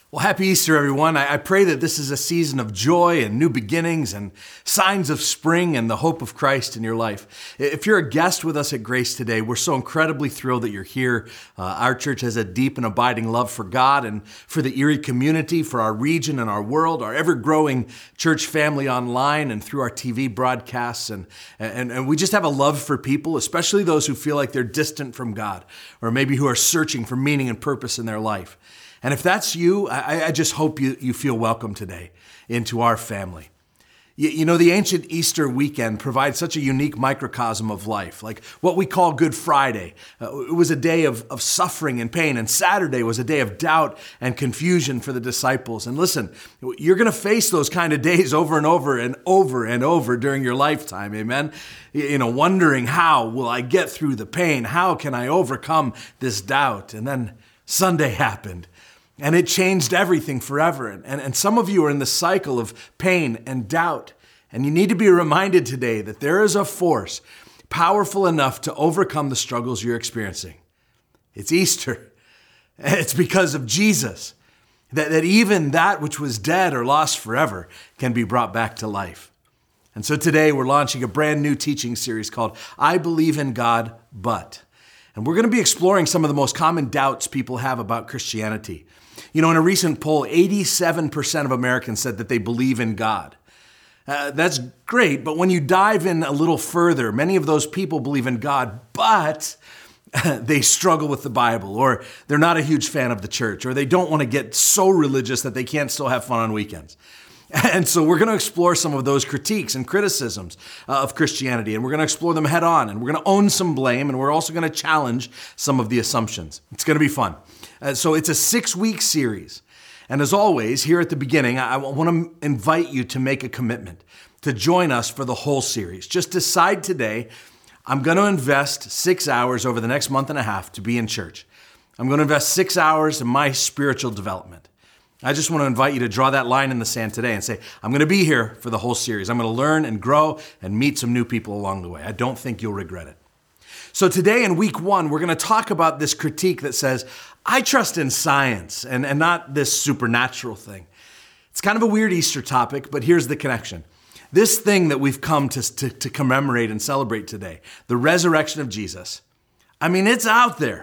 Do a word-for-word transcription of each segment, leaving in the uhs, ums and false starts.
Well, happy Easter, everyone. I, I pray that this is a season of joy and new beginnings and signs of spring and the hope of Christ in your life. If you're a guest with us at Grace today, we're so incredibly thrilled that you're here. Uh, our church has a deep and abiding love for God and for the Erie community, for our region and our world, our ever-growing church family online and through our T V broadcasts. And, and, and we just have a love for people, especially those who feel like they're distant from God, or maybe who are searching for meaning and purpose in their life. And if that's you, I, I just hope you, you feel welcome today into our family. You, you know, the ancient Easter weekend provides such a unique microcosm of life, like what we call Good Friday. Uh, it was a day of, of suffering and pain, and Saturday was a day of doubt and confusion for the disciples. And listen, you're going to face those kind of days over and over and over and over during your lifetime, amen? You know, wondering, how will I get through the pain? How can I overcome this doubt? And then Sunday happened. And it changed everything forever. And, and, and some of you are in the cycle of pain and doubt. And you need to be reminded today that there is a force powerful enough to overcome the struggles you're experiencing. It's Easter. It's because of Jesus that, that even that which was dead or lost forever can be brought back to life. And so today we're launching a brand new teaching series called I Believe in God, But. And we're going to be exploring some of the most common doubts people have about Christianity. You know, in a recent poll, eighty-seven percent of Americans said that they believe in God. Uh, that's great, but when you dive in a little further, many of those people believe in God, but they struggle with the Bible, or they're not a huge fan of the church, or they don't want to get so religious that they can't still have fun on weekends. And so we're going to explore some of those critiques and criticisms uh, of Christianity, and we're going to explore them head on, and we're going to own some blame, and we're also going to challenge some of the assumptions. It's going to be fun. Uh, so it's a six-week series. And as always, here at the beginning, I want to invite you to make a commitment to join us for the whole series. Just decide today, I'm going to invest six hours over the next month and a half to be in church. I'm going to invest six hours in my spiritual development. I just want to invite you to draw that line in the sand today and say, I'm going to be here for the whole series. I'm going to learn and grow and meet some new people along the way. I don't think you'll regret it. So today in week one, we're going to talk about this critique that says, I trust in science and, and not this supernatural thing. It's kind of a weird Easter topic, but here's the connection. This thing that we've come to, to, to commemorate and celebrate today, the resurrection of Jesus, I mean, it's out there.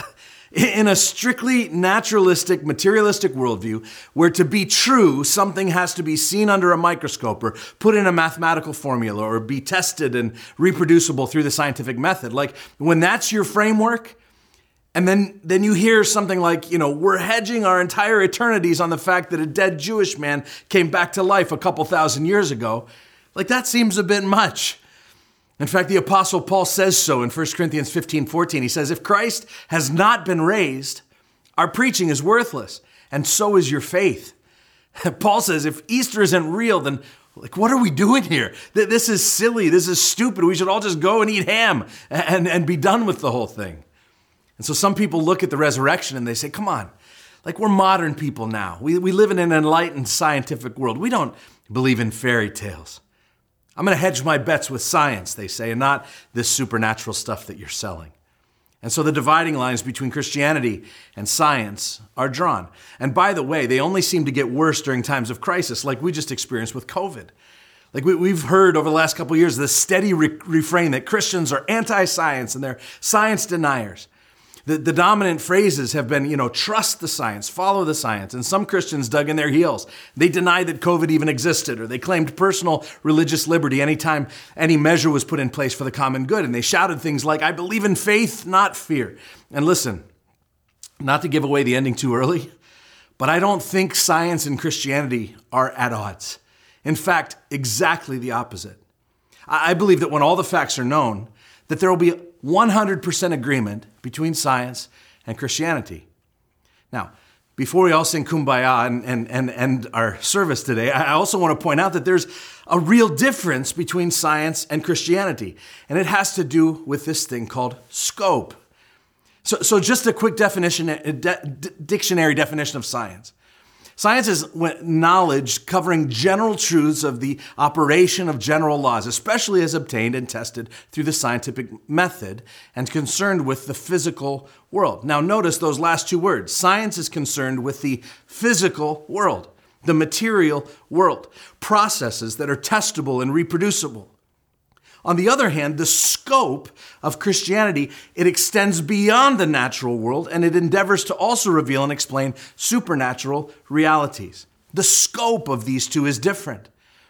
In a strictly naturalistic, materialistic worldview, where to be true, something has to be seen under a microscope or put in a mathematical formula or be tested and reproducible through the scientific method. Like when that's your framework, and then, then you hear something like, you know, we're hedging our entire eternities on the fact that a dead Jewish man came back to life a couple thousand years ago. Like that seems a bit much. In fact, the Apostle Paul says so in First Corinthians fifteen fourteen. He says, if Christ has not been raised, our preaching is worthless, and so is your faith. Paul says, if Easter isn't real, then like, what are we doing here? This is silly. This is stupid. We should all just go and eat ham and, and be done with the whole thing. And so some people look at the resurrection and they say, come on, like we're modern people now. We, we live in an enlightened scientific world. We don't believe in fairy tales. I'm going to hedge my bets with science, they say, and not this supernatural stuff that you're selling. And so the dividing lines between Christianity and science are drawn. And by the way, they only seem to get worse during times of crisis, like we just experienced with COVID. Like we, we've heard over the last couple of years, this steady re- refrain that Christians are anti-science and they're science deniers. The, the dominant phrases have been, you know, trust the science, follow the science. And some Christians dug in their heels. They denied that COVID even existed, or they claimed personal religious liberty anytime any measure was put in place for the common good. And they shouted things like, I believe in faith, not fear. And listen, not to give away the ending too early, but I don't think science and Christianity are at odds. In fact, exactly the opposite. I, I believe that when all the facts are known, that there will be one hundred percent agreement between science and Christianity. Now, before we all sing Kumbaya and, and, and end our service today, I also want to point out that there's a real difference between science and Christianity, and it has to do with this thing called scope. So, so just a quick definition, a de- dictionary definition of science. Science is knowledge covering general truths of the operation of general laws, especially as obtained and tested through the scientific method and concerned with the physical world. Now notice those last two words. Science is concerned with the physical world, the material world, processes that are testable and reproducible. On the other hand, the scope of Christianity, it extends beyond the natural world, and it endeavors to also reveal and explain supernatural realities. The scope of these two is different.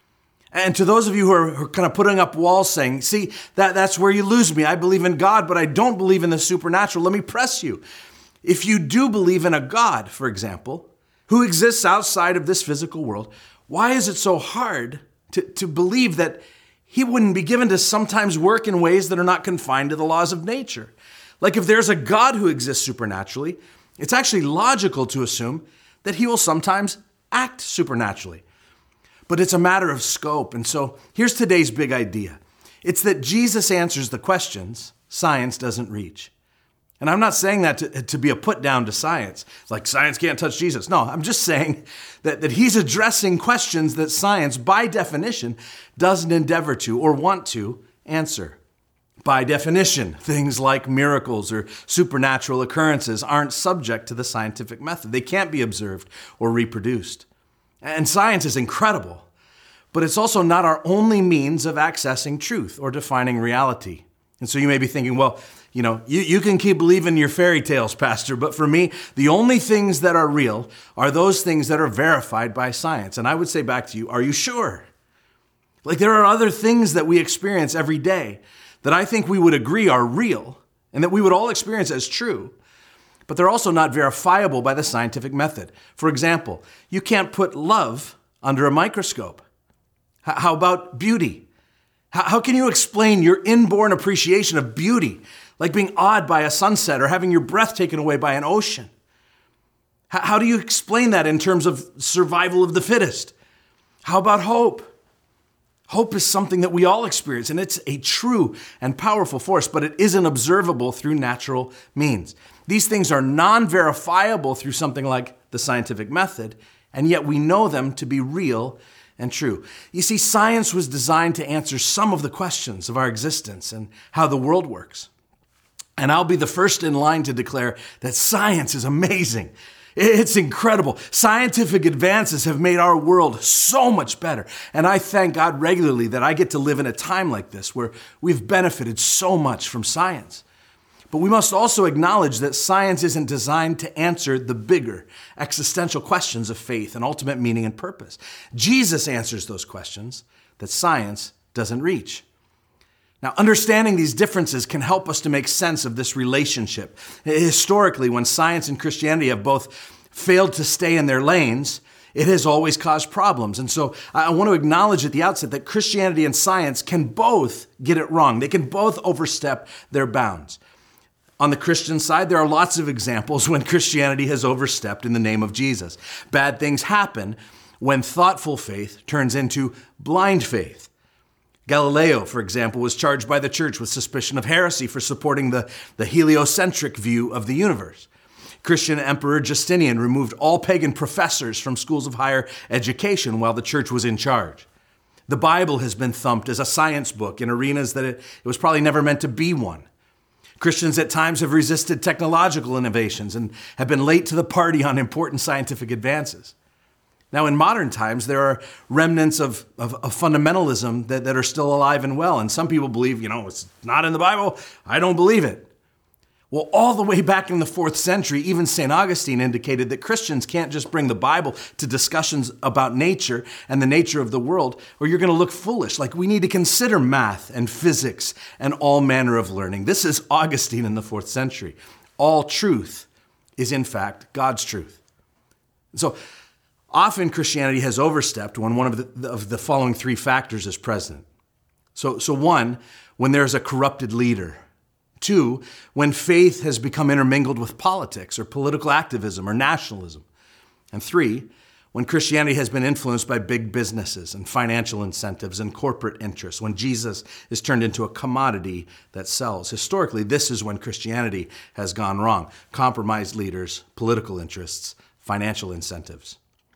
And to those of you who are, who are kind of putting up walls saying, see, that, that's where you lose me. I believe in God, but I don't believe in the supernatural. Let me press you. If you do believe in a God, for example, who exists outside of this physical world, why is it so hard to, to believe that he wouldn't be given to sometimes work in ways that are not confined to the laws of nature? Like if there's a God who exists supernaturally, it's actually logical to assume that he will sometimes act supernaturally. But it's a matter of scope. And so here's today's big idea. It's that Jesus answers the questions science doesn't reach. And I'm not saying that to, to be a put down to science, like science can't touch Jesus. No, I'm just saying that, that he's addressing questions that science, by definition, doesn't endeavor to or want to answer. By definition, things like miracles or supernatural occurrences aren't subject to the scientific method. They can't be observed or reproduced. And science is incredible, but it's also not our only means of accessing truth or defining reality. And so you may be thinking, well, you know, you, you can keep believing your fairy tales, Pastor, but for me, the only things that are real are those things that are verified by science. And I would say back to you, are you sure? Like there are other things that we experience every day that I think we would agree are real and that we would all experience as true, but they're also not verifiable by the scientific method. For example, you can't put love under a microscope. H- how about beauty? H- how can you explain your inborn appreciation of beauty, like being awed by a sunset or having your breath taken away by an ocean? H- how do you explain that in terms of survival of the fittest? How about hope? Hope is something that we all experience, and it's a true and powerful force, but it isn't observable through natural means. These things are non-verifiable through something like the scientific method, and yet we know them to be real and true. You see, science was designed to answer some of the questions of our existence and how the world works. And I'll be the first in line to declare that science is amazing. It's incredible. Scientific advances have made our world so much better. And I thank God regularly that I get to live in a time like this where we've benefited so much from science. But we must also acknowledge that science isn't designed to answer the bigger existential questions of faith and ultimate meaning and purpose. Jesus answers those questions that science doesn't reach. Now, understanding these differences can help us to make sense of this relationship. Historically, when science and Christianity have both failed to stay in their lanes, it has always caused problems. And so I want to acknowledge at the outset that Christianity and science can both get it wrong. They can both overstep their bounds. On the Christian side, there are lots of examples when Christianity has overstepped in the name of Jesus. Bad things happen when thoughtful faith turns into blind faith. Galileo, for example, was charged by the church with suspicion of heresy for supporting the, the heliocentric view of the universe. Christian Emperor Justinian removed all pagan professors from schools of higher education while the church was in charge. The Bible has been thumped as a science book in arenas that it, it was probably never meant to be one. Christians at times have resisted technological innovations and have been late to the party on important scientific advances. Now, in modern times, there are remnants of, of, of fundamentalism that, that are still alive and well. And some people believe, you know, it's not in the Bible. I don't believe it. Well, all the way back in the fourth century, even Saint Augustine indicated that Christians can't just bring the Bible to discussions about nature and the nature of the world, or you're going to look foolish. Like, we need to consider math and physics and all manner of learning. This is Augustine in the fourth century. All truth is, in fact, God's truth. So, often Christianity has overstepped when one of the, of the following three factors is present. So, so one, when there's a corrupted leader. Two, when faith has become intermingled with politics or political activism or nationalism. And three, when Christianity has been influenced by big businesses and financial incentives and corporate interests, when Jesus is turned into a commodity that sells. Historically, this is when Christianity has gone wrong. Compromised leaders, political interests, financial incentives.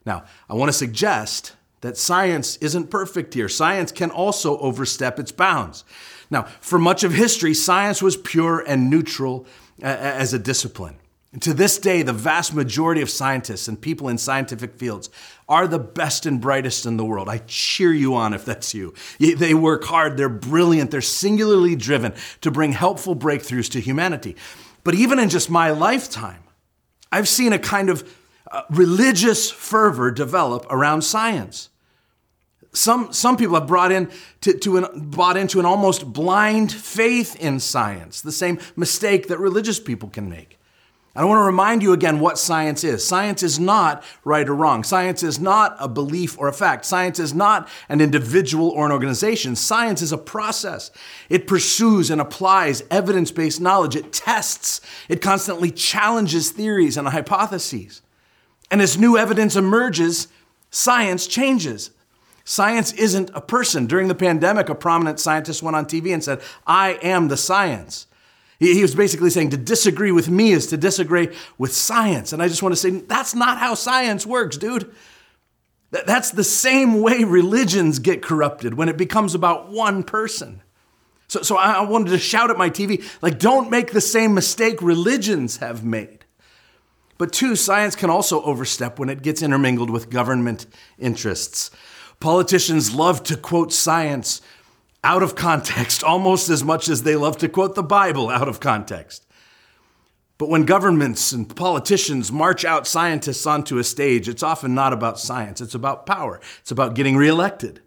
Now, I want to suggest that science isn't perfect here. Science can also overstep its bounds. Now, for much of history, science was pure and neutral as a discipline. And to this day, the vast majority of scientists and people in scientific fields are the best and brightest in the world. I cheer you on if that's you. They work hard, they're brilliant, they're singularly driven to bring helpful breakthroughs to humanity. But even in just my lifetime, I've seen a kind of uh, religious fervor develop around science. Some, some people have brought in to, to an, bought into an almost blind faith in science, the same mistake that religious people can make. I want to remind you again what science is. Science is not right or wrong. Science is not a belief or a fact. Science is not an individual or an organization. Science is a process. It pursues and applies evidence-based knowledge. It tests. It constantly challenges theories and hypotheses. And as new evidence emerges, science changes. Science isn't a person. During the pandemic, a prominent scientist went on T V and said, "I am the science." He was basically saying to disagree with me is to disagree with science. And I just want to say, that's not how science works, dude. That's the same way religions get corrupted when it becomes about one person. So, so I wanted to shout at my T V, like, don't make the same mistake religions have made. But two, science can also overstep when it gets intermingled with government interests. Politicians love to quote science out of context, almost as much as they love to quote the Bible out of context. But when governments and politicians march out scientists onto a stage, it's often not about science. It's about power. It's about getting reelected.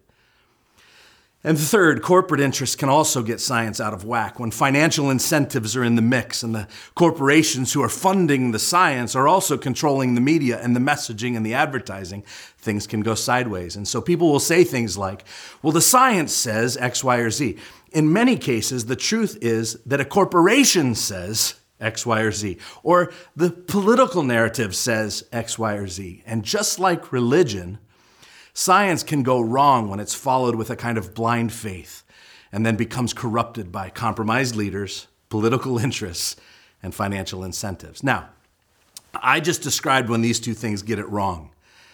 And third, corporate interests can also get science out of whack when financial incentives are in the mix and the corporations who are funding the science are also controlling the media and the messaging and the advertising. Things can go sideways. And so people will say things like, well, the science says X, Y, or Z. In many cases, the truth is that a corporation says X, Y, or Z, or the political narrative says X, Y, or Z. And just like religion, science can go wrong when it's followed with a kind of blind faith and then becomes corrupted by compromised leaders, political interests, and financial incentives. Now, I just described when these two things get it wrong.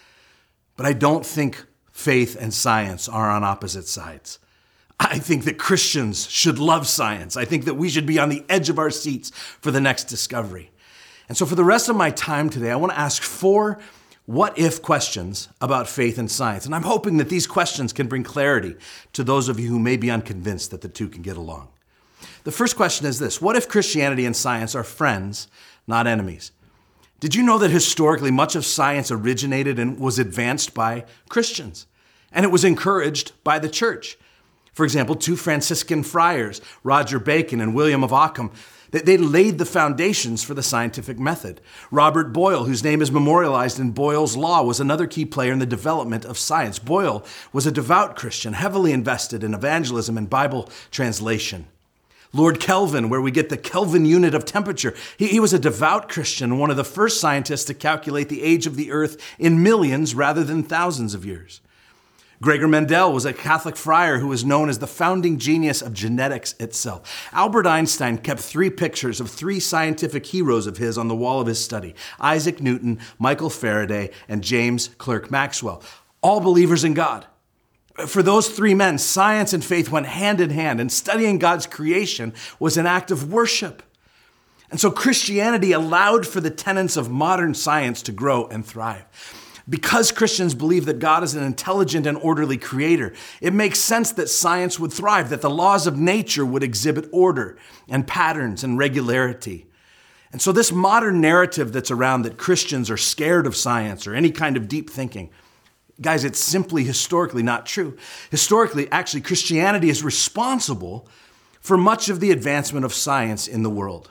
But I don't think faith and science are on opposite sides. I think that Christians should love science. I think that we should be on the edge of our seats for the next discovery. And so for the rest of my time today, I want to ask four what-if questions about faith and science. And I'm hoping that these questions can bring clarity to those of you who may be unconvinced that the two can get along. The first question is this: what if Christianity and science are friends, not enemies? Did you know that historically much of science originated and was advanced by Christians? And it was encouraged by the church. For example, two Franciscan friars, Roger Bacon and William of Ockham, they laid the foundations for the scientific method. Robert Boyle, whose name is memorialized in Boyle's Law, was another key player in the development of science. Boyle was a devout Christian, heavily invested in evangelism and Bible translation. Lord Kelvin, where we get the Kelvin unit of temperature, he, he was a devout Christian, one of the first scientists to calculate the age of the earth in millions rather than thousands of years. Gregor Mendel was a Catholic friar who was known as the founding genius of genetics itself. Albert Einstein kept three pictures of three scientific heroes of his on the wall of his study: Isaac Newton, Michael Faraday, and James Clerk Maxwell, all believers in God. For those three men, science and faith went hand in hand, and studying God's creation was an act of worship. And so Christianity allowed for the tenets of modern science to grow and thrive. Because Christians believe that God is an intelligent and orderly creator, it makes sense that science would thrive, that the laws of nature would exhibit order and patterns and regularity. And so this modern narrative that's around that Christians are scared of science or any kind of deep thinking, guys, it's simply historically not true. Historically, actually, Christianity is responsible for much of the advancement of science in the world.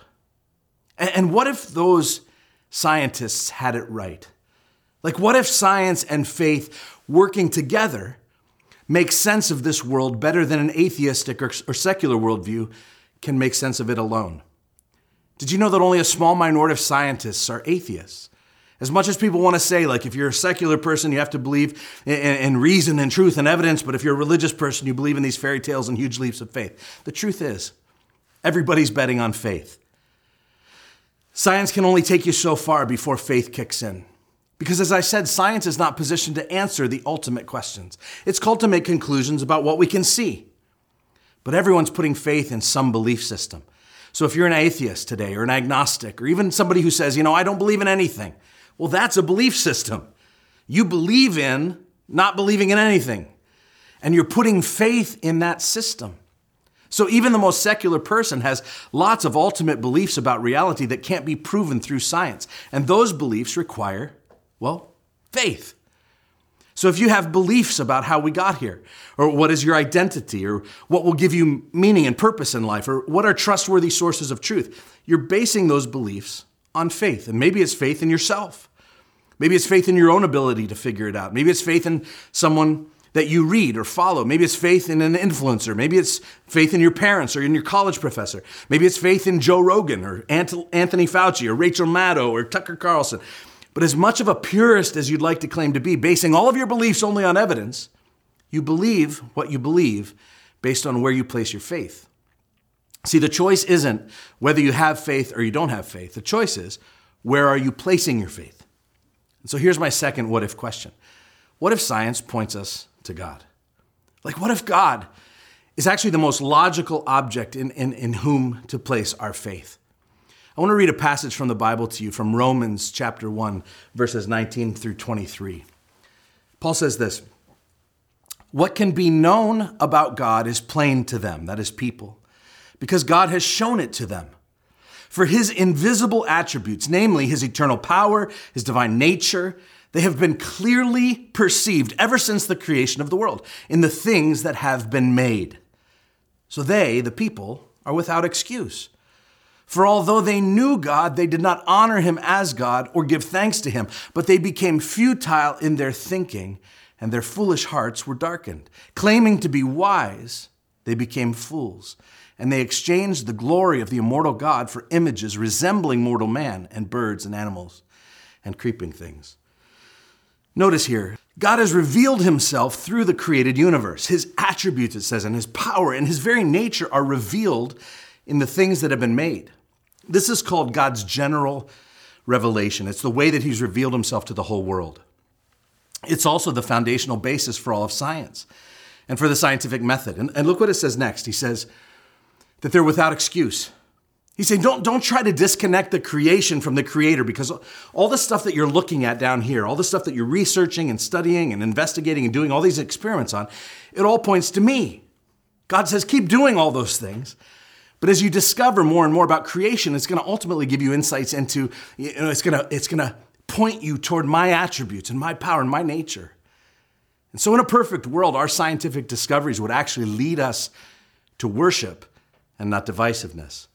And what if those scientists had it right? Like, what if science and faith working together make sense of this world better than an atheistic or, or secular worldview can make sense of it alone? Did you know that only a small minority of scientists are atheists? As much as people want to say, like, if you're a secular person, you have to believe in, in reason and truth and evidence, but if you're a religious person, you believe in these fairy tales and huge leaps of faith. The truth is, everybody's betting on faith. Science can only take you so far before faith kicks in. Because as I said, science is not positioned to answer the ultimate questions. It's called to make conclusions about what we can see. But everyone's putting faith in some belief system. So if you're an atheist today, or an agnostic, or even somebody who says, you know, I don't believe in anything, well, that's a belief system. You believe in not believing in anything, and you're putting faith in that system. So even the most secular person has lots of ultimate beliefs about reality that can't be proven through science. And those beliefs require, well, faith. So if you have beliefs about how we got here, or what is your identity, or what will give you meaning and purpose in life, or what are trustworthy sources of truth, you're basing those beliefs on faith. And maybe it's faith in yourself. Maybe it's faith in your own ability to figure it out. Maybe it's faith in someone that you read or follow. Maybe it's faith in an influencer. Maybe it's faith in your parents or in your college professor. Maybe it's faith in Joe Rogan or Anthony Fauci or Rachel Maddow or Tucker Carlson. But as much of a purist as you'd like to claim to be, basing all of your beliefs only on evidence, you believe what you believe based on where you place your faith. See, the choice isn't whether you have faith or you don't have faith. The choice is, where are you placing your faith? And so here's my second what if question. What if science points us to God? Like, what if God is actually the most logical object in, in, in whom to place our faith? I want to read a passage from the Bible to you from Romans chapter one, verses nineteen through twenty-three. Paul says this, "What can be known about God is plain to them," that is people, "because God has shown it to them. For his invisible attributes, namely his eternal power, his divine nature, they have been clearly perceived ever since the creation of the world in the things that have been made. So they, the people, are without excuse. For although they knew God, they did not honor him as God or give thanks to him, but they became futile in their thinking, and their foolish hearts were darkened. Claiming to be wise, they became fools, and they exchanged the glory of the immortal God for images resembling mortal man and birds and animals and creeping things." Notice here, God has revealed himself through the created universe. His attributes, it says, and his power and his very nature are revealed in the things that have been made. This is called God's general revelation. It's the way that he's revealed himself to the whole world. It's also the foundational basis for all of science and for the scientific method. And, and look what it says next. He says that they're without excuse. He's saying, don't, don't try to disconnect the creation from the creator, because all the stuff that you're looking at down here, all the stuff that you're researching and studying and investigating and doing all these experiments on, it all points to me. God says, keep doing all those things. But as you discover more and more about creation, it's going to ultimately give you insights into, you know, it's going to, it's going to point you toward my attributes and my power and my nature. And so in a perfect world, our scientific discoveries would actually lead us to worship and not divisiveness.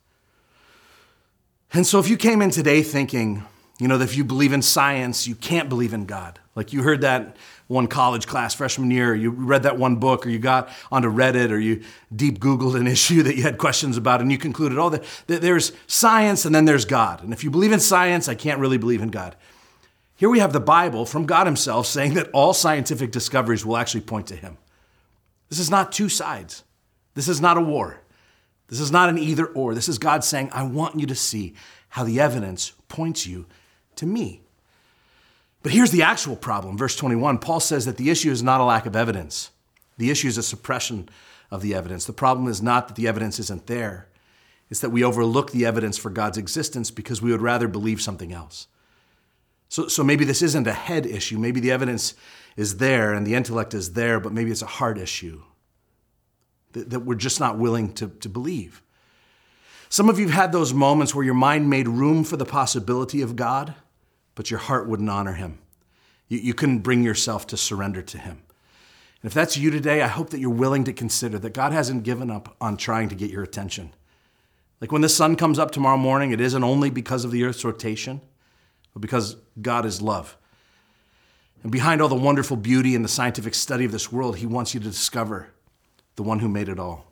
And so if you came in today thinking, you know, that if you believe in science, you can't believe in God. Like you heard that one college class freshman year, you read that one book, or you got onto Reddit, or you deep Googled an issue that you had questions about, and you concluded, oh, that there's science and then there's God. And if you believe in science, I can't really believe in God. Here we have the Bible from God himself saying that all scientific discoveries will actually point to him. This is not two sides. This is not a war. This is not an either or. This is God saying, I want you to see how the evidence points you to me. But here's the actual problem. Verse twenty-one, Paul says that the issue is not a lack of evidence. The issue is a suppression of the evidence. The problem is not that the evidence isn't there. It's that we overlook the evidence for God's existence because we would rather believe something else. So, so maybe this isn't a head issue. Maybe the evidence is there and the intellect is there, but maybe it's a heart issue that, that we're just not willing to, to believe. Some of you have had those moments where your mind made room for the possibility of God, but your heart wouldn't honor him. You, you couldn't bring yourself to surrender to him. And if that's you today, I hope that you're willing to consider that God hasn't given up on trying to get your attention. Like when the sun comes up tomorrow morning, it isn't only because of the earth's rotation, but because God is love. And behind all the wonderful beauty and the scientific study of this world, he wants you to discover the one who made it all.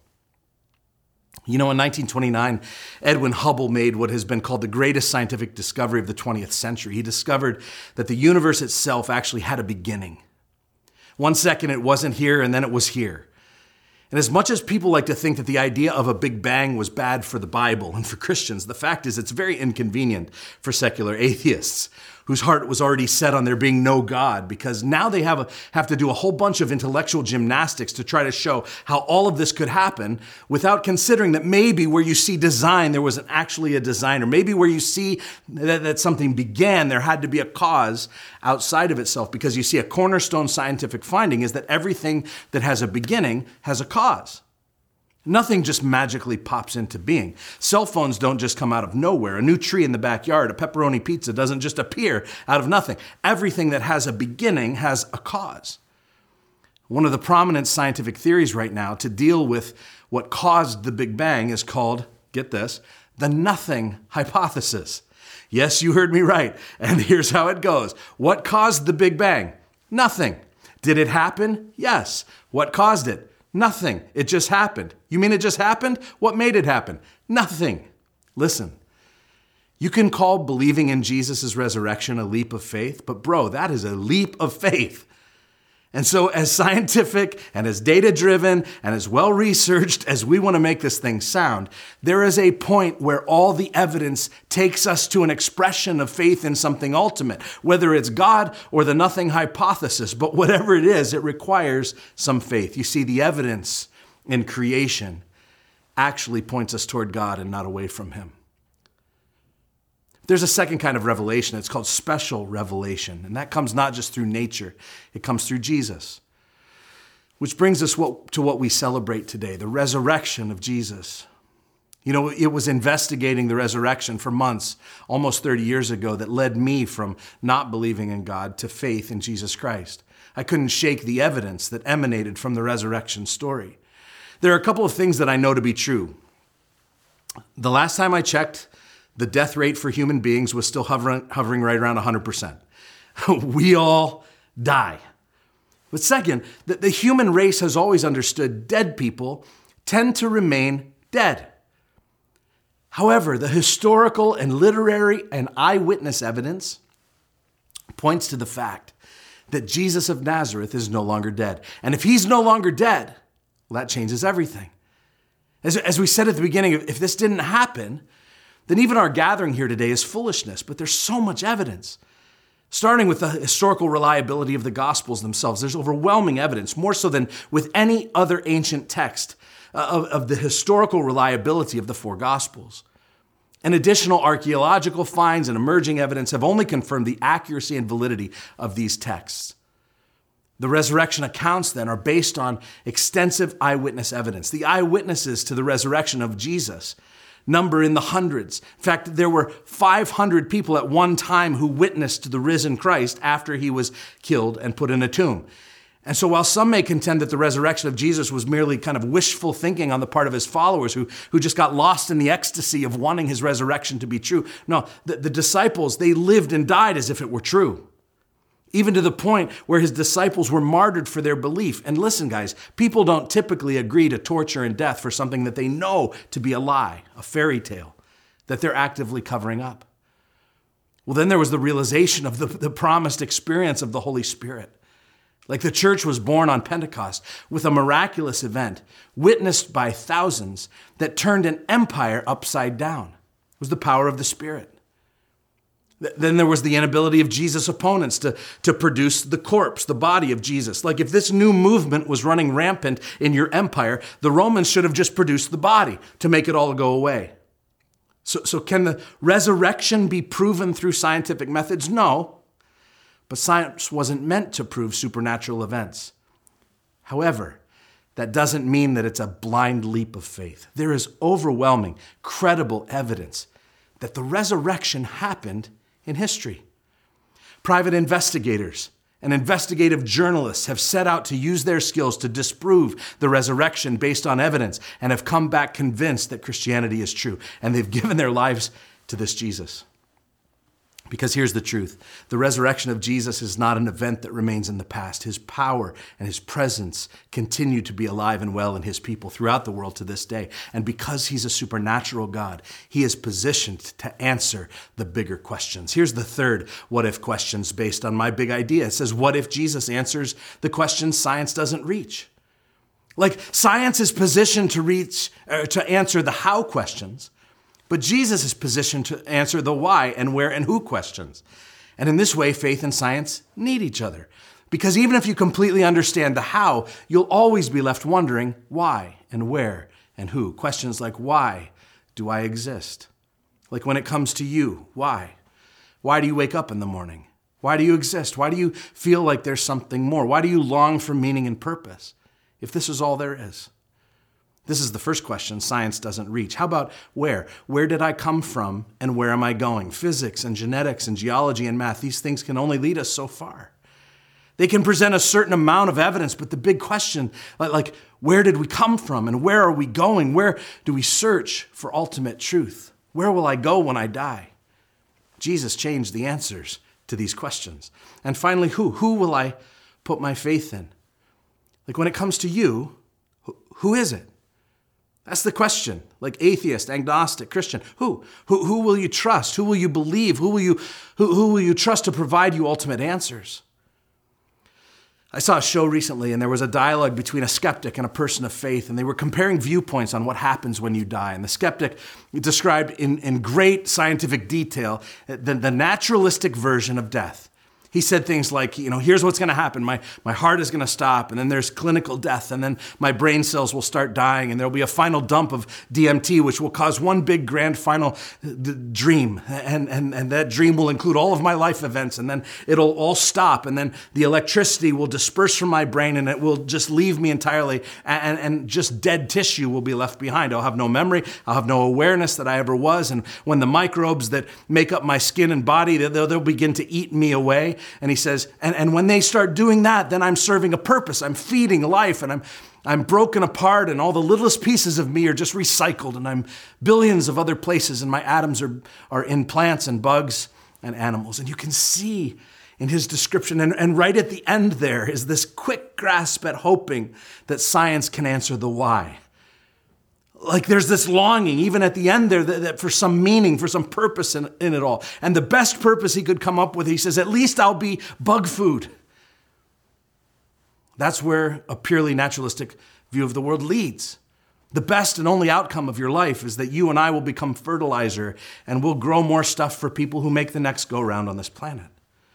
You know, in nineteen twenty-nine, Edwin Hubble made what has been called the greatest scientific discovery of the twentieth century. He discovered that the universe itself actually had a beginning. One second it wasn't here, and then it was here. And as much as people like to think that the idea of a Big Bang was bad for the Bible and for Christians, the fact is it's very inconvenient for secular atheists whose heart was already set on there being no God, because now they have, a, have to do a whole bunch of intellectual gymnastics to try to show how all of this could happen without considering that maybe where you see design, there wasn't actually a designer. Maybe where you see that, that something began, there had to be a cause outside of itself, because you see a cornerstone scientific finding is that everything that has a beginning has a cause. Nothing just magically pops into being. Cell phones don't just come out of nowhere. A new tree in the backyard, a pepperoni pizza doesn't just appear out of nothing. Everything that has a beginning has a cause. One of the prominent scientific theories right now to deal with what caused the Big Bang is called, get this, the nothing hypothesis. Yes, you heard me right. And here's how it goes. What caused the Big Bang? Nothing. Did it happen? Yes. What caused it? Nothing. It just happened. You mean it just happened? What made it happen? Nothing. Listen, you can call believing in Jesus' resurrection a leap of faith, but bro, that is a leap of faith. And so as scientific and as data-driven and as well-researched as we want to make this thing sound, there is a point where all the evidence takes us to an expression of faith in something ultimate, whether it's God or the nothing hypothesis. But whatever it is, it requires some faith. You see, the evidence in creation actually points us toward God and not away from Him. There's a second kind of revelation. It's called special revelation. And that comes not just through nature. It comes through Jesus. Which brings us what, to what we celebrate today, the resurrection of Jesus. You know, it was investigating the resurrection for months, almost thirty years ago, that led me from not believing in God to faith in Jesus Christ. I couldn't shake the evidence that emanated from the resurrection story. There are a couple of things that I know to be true. The last time I checked, the death rate for human beings was still hovering, hovering right around one hundred percent. We all die. But second, the, the human race has always understood dead people tend to remain dead. However, the historical and literary and eyewitness evidence points to the fact that Jesus of Nazareth is no longer dead. And if he's no longer dead, well, that changes everything. As, as we said at the beginning, if this didn't happen, then even our gathering here today is foolishness. But there's so much evidence. Starting with the historical reliability of the Gospels themselves, there's overwhelming evidence, more so than with any other ancient text, uh, of, of the historical reliability of the four Gospels. And additional archaeological finds and emerging evidence have only confirmed the accuracy and validity of these texts. The resurrection accounts then are based on extensive eyewitness evidence. The eyewitnesses to the resurrection of Jesus number in the hundreds. In fact, there were five hundred people at one time who witnessed the risen Christ after he was killed and put in a tomb. And so while some may contend that the resurrection of Jesus was merely kind of wishful thinking on the part of his followers who, who just got lost in the ecstasy of wanting his resurrection to be true, no, the, the disciples, they lived and died as if it were true. Even to the point where his disciples were martyred for their belief. And listen, guys, people don't typically agree to torture and death for something that they know to be a lie, a fairy tale, that they're actively covering up. Well, then there was the realization of the, the promised experience of the Holy Spirit. Like the church was born on Pentecost with a miraculous event witnessed by thousands that turned an empire upside down. It was the power of the Spirit. Then there was the inability of Jesus' opponents to, to produce the corpse, the body of Jesus. Like if this new movement was running rampant in your empire, the Romans should have just produced the body to make it all go away. So, so can the resurrection be proven through scientific methods? No, but science wasn't meant to prove supernatural events. However, that doesn't mean that it's a blind leap of faith. There is overwhelming, credible evidence that the resurrection happened in history. Private investigators and investigative journalists have set out to use their skills to disprove the resurrection based on evidence and have come back convinced that Christianity is true. And they've given their lives to this Jesus. Because here's the truth. The resurrection of Jesus is not an event that remains in the past. His power and his presence continue to be alive and well in his people throughout the world to this day. And because he's a supernatural God, he is positioned to answer the bigger questions. Here's the third what if questions based on my big idea. It says, what if Jesus answers the questions science doesn't reach? Like science is positioned to reach, uh, to answer the how questions, but Jesus is positioned to answer the why and where and who questions. And in this way, faith and science need each other. Because even if you completely understand the how, you'll always be left wondering why and where and who. Questions like, why do I exist? Like when it comes to you, why? Why do you wake up in the morning? Why do you exist? Why do you feel like there's something more? Why do you long for meaning and purpose if this is all there is? This is the first question science doesn't reach. How about where? Where did I come from and where am I going? Physics and genetics and geology and math, these things can only lead us so far. They can present a certain amount of evidence, but the big question, like, like where did we come from and where are we going? Where do we search for ultimate truth? Where will I go when I die? Jesus changed the answers to these questions. And finally, who? Who will I put my faith in? Like when it comes to you, who is it? That's the question. Like atheist, agnostic, Christian. Who? Who, who will you trust? Who will you believe? Who will you, who, who will you trust to provide you ultimate answers? I saw a show recently and there was a dialogue between a skeptic and a person of faith, and they were comparing viewpoints on what happens when you die. And the skeptic described in, in great scientific detail the, the naturalistic version of death. He said things like, you know, here's what's going to happen. My, my heart is going to stop, and then there's clinical death, and then my brain cells will start dying, and there'll be a final dump of D M T, which will cause one big grand final d- dream. And, and, and that dream will include all of my life events, and then it'll all stop, and then the electricity will disperse from my brain, and it will just leave me entirely, and, and just dead tissue will be left behind. I'll have no memory. I'll have no awareness that I ever was, and when the microbes that make up my skin and body, they'll, they'll begin to eat me away. And he says, and, and when they start doing that, then I'm serving a purpose. I'm feeding life, and I'm I'm broken apart, and all the littlest pieces of me are just recycled, and I'm billions of other places, and my atoms are, are in plants and bugs and animals. And you can see in his description, and, and right at the end there is this quick grasp at hoping that science can answer the why. Like there's this longing, even at the end there, that, that for some meaning, for some purpose in, in it all. And the best purpose he could come up with, he says, at least I'll be bug food. That's where a purely naturalistic view of the world leads. The best and only outcome of your life is that you and I will become fertilizer and we'll grow more stuff for people who make the next go round on this planet.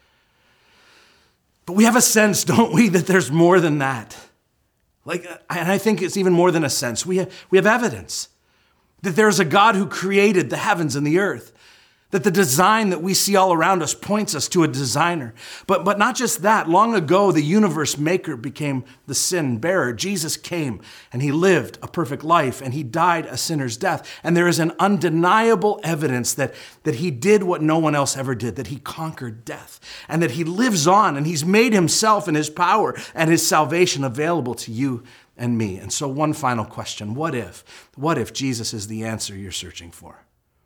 But we have a sense, don't we, that there's more than that. Like, and I think it's even more than a sense. We have, we have evidence that there's a God who created the heavens and the earth, that the design that we see all around us points us to a designer. But, but not just that. Long ago, the universe maker became the sin bearer. Jesus came and he lived a perfect life and he died a sinner's death. And there is an undeniable evidence that, that he did what no one else ever did, that he conquered death and that he lives on and he's made himself and his power and his salvation available to you and me. And so one final question, what if? What if Jesus is the answer you're searching for?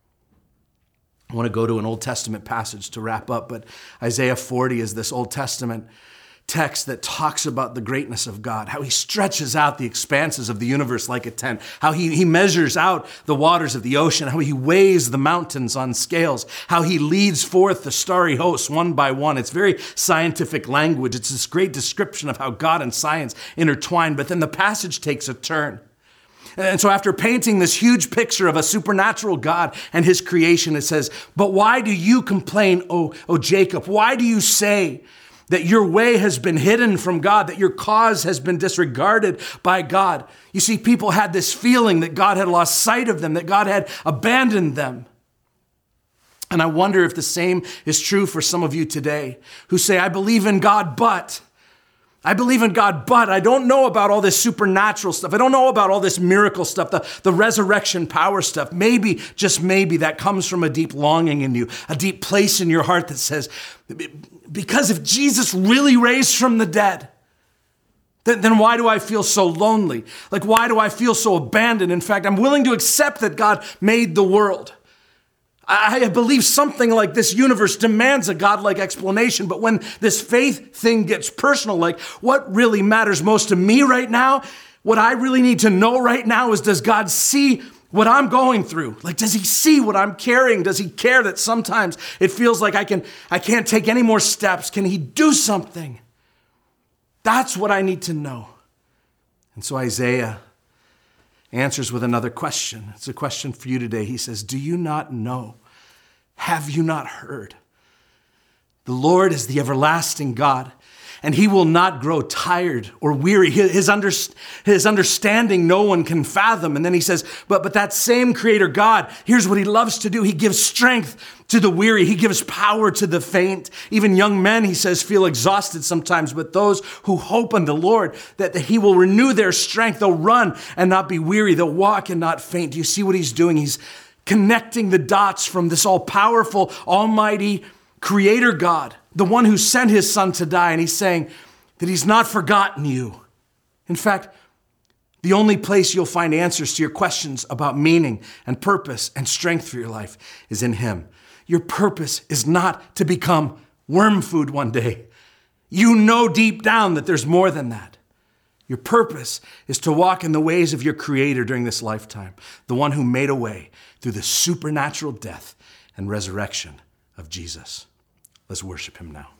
I want to go to an Old Testament passage to wrap up, but Isaiah forty is this Old Testament text that talks about the greatness of God, how he stretches out the expanses of the universe like a tent, how he, he measures out the waters of the ocean, how he weighs the mountains on scales, how he leads forth the starry hosts one by one. It's very scientific language. It's this great description of how God and science intertwine, but then the passage takes a turn. And so after painting this huge picture of a supernatural God and his creation, it says, but why do you complain, O, o Jacob? Why do you say that your way has been hidden from God, that your cause has been disregarded by God? You see, people had this feeling that God had lost sight of them, that God had abandoned them. And I wonder if the same is true for some of you today who say, I believe in God, but... I believe in God, but I don't know about all this supernatural stuff. I don't know about all this miracle stuff, the, the resurrection power stuff. Maybe, just maybe, that comes from a deep longing in you, a deep place in your heart that says, because if Jesus really raised from the dead, then, then why do I feel so lonely? Like, why do I feel so abandoned? In fact, I'm willing to accept that God made the world. I believe something like this universe demands a godlike explanation, but when this faith thing gets personal, like what really matters most to me right now, what I really need to know right now is, does God see what I'm going through? Like, does he see what I'm carrying? Does he care that sometimes it feels like I can, I can't take any more steps? Can he do something? That's what I need to know. And so Isaiah answers with another question. It's a question for you today. He says, do you not know? Have you not heard? The Lord is the everlasting God, and he will not grow tired or weary. His, under, his understanding no one can fathom. And then he says, but, but that same creator God, here's what he loves to do. He gives strength to the weary. He gives power to the faint. Even young men, he says, feel exhausted sometimes, but those who hope in the Lord, that he will renew their strength. They'll run and not be weary. They'll walk and not faint. Do you see what he's doing? He's connecting the dots from this all-powerful, almighty creator God, the one who sent his son to die, and he's saying that he's not forgotten you. In fact, the only place you'll find answers to your questions about meaning and purpose and strength for your life is in him. Your purpose is not to become worm food one day. You know deep down that there's more than that. Your purpose is to walk in the ways of your creator during this lifetime, the one who made a way through the supernatural death and resurrection of Jesus. Let's worship him now.